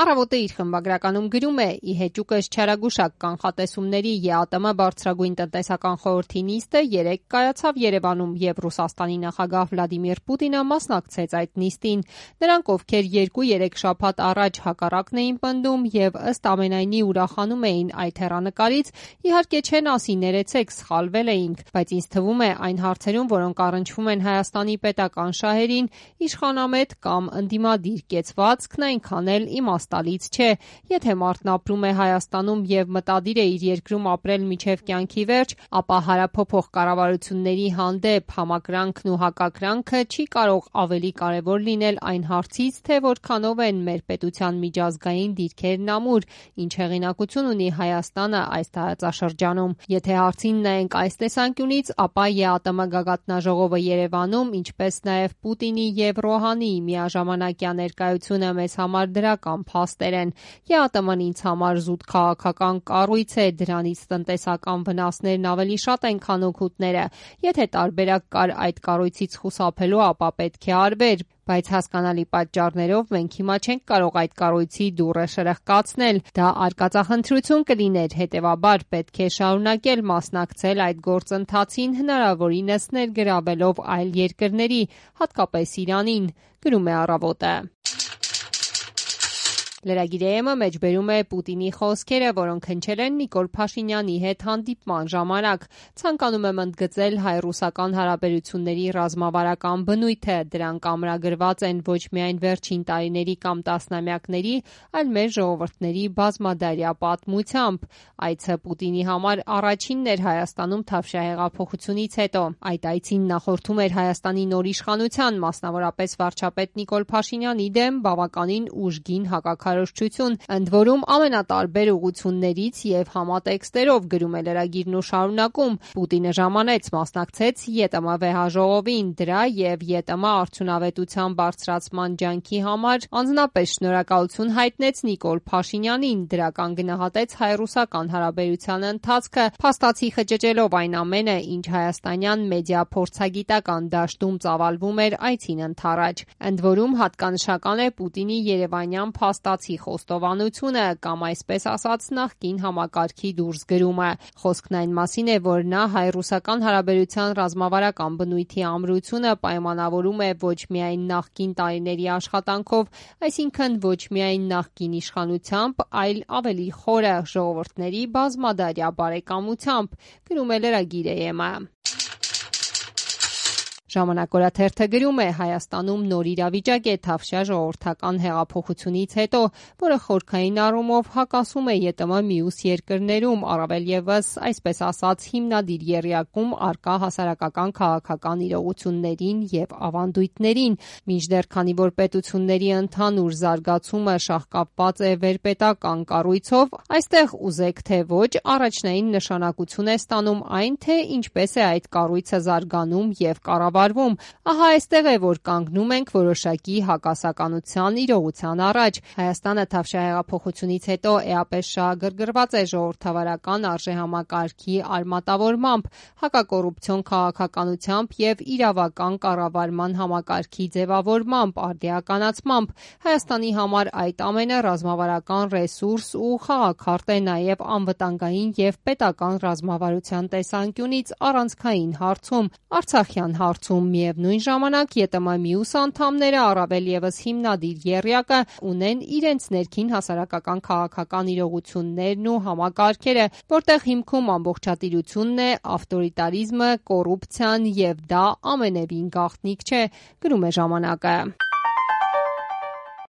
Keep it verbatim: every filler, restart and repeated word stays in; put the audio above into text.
Առավոտը իր խմբագրականում գրում է. «Ի հեճուկս չարագուշակ կանխատեսումների ԵԱՏՄ բարձրագույն տնտեսական խորհրդի նիստը երեկ կայացավ Երևանում, եւ Ռուսաստանի նախագահ Վլադիմիր Պուտինը մասնակցեց այդ նիստին։ Նրանք, ովքեր երկու-երեք շաբաթ առաջ հակառակն էին պնդում եւ ըստ ամենայնի ուրախանում էին այդ հեռանկարից, իհարկե չեն ասի ներեցեք, սխալվել էինք, բայց ինձ թվում է այն հարցերում, որոնք առնչվում են Հայաստանի պետական շահերին, իշխանամետ կամ ընդդիմադիր կեցվածքն այնքան էլ իմաստալից չէ։ Եթե մարդն ապրում է Հայաստանում եւ մտադիր է իր երկրում ապրել մինչեւ կյանքի վերջ, ապա հարափոփող կառավարությունների հանդեպ համակրանքն ու հակակրանքը չի կարող ավելի կարեւոր լինել այն հարցից, թե որքանով են մեր պետության միջազգային դիրքերն ամուր, ինչ հեղինակություն ունի Հայաստանը այս տարածաշրջանում։ Եթե հարցին նայենք այս տեսանկյունից, ապա ԵԱՏՄ գագաթնաժողովը Երևանում, ինչպես նաեւ Պուտինի եւ Ռոհանիի միաժամանակյա ներկայությունը մեզ համար դրական փաստեր են։ ԵԱՏՄ-ն ինձ համար զուտ քաղաքական կառույց է, դրանից տնտեսական վնասներն ավելի շատ են, քան օգուտները։ Եթե տարբերակ կար այդ կառույցից խուսափելու, ապա պետք է արվեր, բայց հասկանալի պատճառներով մենք հիմա չենք կարող այդ կառույցի դուռը շրխկացնել։ Դա արկածախնդրություն կլիներ, հետևաբար պետք է շարունակել մասնակցել այդ գործընթացին, հնարավորինս ներգրավելով այլ երկրների, հատկապես Իրանին, գրում է Առավոտը։ Լրագիր Է Էմ-ը մեջբերում է Պուտինի խոսքերը, որոնք հնչել են Նիկոլ Փաշինյանի հետ հանդիպման ժամանակ։ Ցանկանում եմ ընդգծել հայ-ռուսական հարաբերությունների ռազմավարական բնույթը։ Դրանք ամրագրված են ոչ միայն վերջին տարիների կամ տասնամյակների, այլ մեր ժողովուրդների բազմադարյա պատմությամբ։ Այցը Պուտինի համար առաջինն էր Հայաստանում Թավշյա-հեղափոխությունից հետո։ Այդ այցին նախորդում էր Հայաստանի նոր իշխանության, մասնավորապես վարչապետ Նիկոլ Փաշինյանի դեմ բավականին ուժգին հակաքարոզչություն, ընդ որում ամենատարբեր ուղղություններից եւ համատեքստերով, գրում է լրագիրն ու շարունակում։ Պուտինը ժամանեց, մասնակցեց ԵՏՄ վեհաժողովին, դրա եւ ԵՏՄ արդյունավետության բարձրացման ջանքի համար անձնապես շնորհակալություն հայտնեց Նիկոլ Փաշինյանին, դրական գնահատեց հայ-ռուսական հարաբերության ընթացքը, փաստացի խճճելով այն ամենը, ինչ հայաստանյան մեդիա փորձագիտական դաշտում ծավալվում էր այցին ընդառաջ։ Ընդ որում հատկանշական է Պուտինի երևանյան փաստացի խոստովանությունը կամ այսպես ասած նախկին համակարգի դուրսգրումը։ Խոսքն այն մասին է, որ նա հայ-ռուսական հարաբերության ռազմավարական բնույթի ամրությունը պայմանավորում է ոչ միայն նախկին տարիների աշխատանքով, այսինքն ոչ միայն նախկին իշխանությամբ, այլ ավելի խորը ժողովուրդների բազմադարյա բարեկամությամբ, գրում է լրագիր Է Էմ-ը։ Ժամանակ օրաթերթը գրում է. Հայաստանում նոր իրավիճակ է Թավշյա ժողովրդական հեղափոխությունից հետո, որը խորքային առումով հակասում է ԵՏՄ մյուս երկրներում, առավել ևս, այսպես ասած, հիմնադիր եռյակում առկա հասարակական քաղաքական իրողություններին եւ ավանդույթներին։ Մինչդեռ քանի որ պետությունների ընդհանուր զարգացումը շահկապված է վերպետական կառույցով, այստեղ ուզեք թե ոչ, առաջնային նշանակություն է ստանում այն, թե ինչպես է այդ կառույցը զարգանում եւ կառավարվում։ Ահա այստեղ է, որ կանգնում ենք որոշակի հակասականության իրողության առաջ։ Հայաստանը Թավշյա-հեղափոխությունից հետո էապես շահագրգռված է ժողովրդավարական արժեհամակարգի արմատավորմամբ, հակակոռուպցիոն քաղաքականությամբ եւ իրավական կառավարման համակարգի ձևավորմամբ, արդիականացմամբ։ Հայաստանի համար այդ ամենը ռազմավարական ռեսուրս ու խաղաքարտ է նաեւ անվտանգային եւ պետական ռազմավարության տեսանկյունից առանցքային հարցում, Արցախյան հարցում։ Միևնույն ժամանակ ԵՏՄ մյուս անդամները, առավել ևս հիմնադիր եռյակը, ունեն իրենց ներքին հասարակական քաղաքական իրողություններն ու համակարգերը, որտեղ հիմքում ամբողջատիրությունն է, ավտորիտարիզմը, կոռուպցիան, եւ դա ամենևին գաղտնիք չէ, գրում է ժամանակը։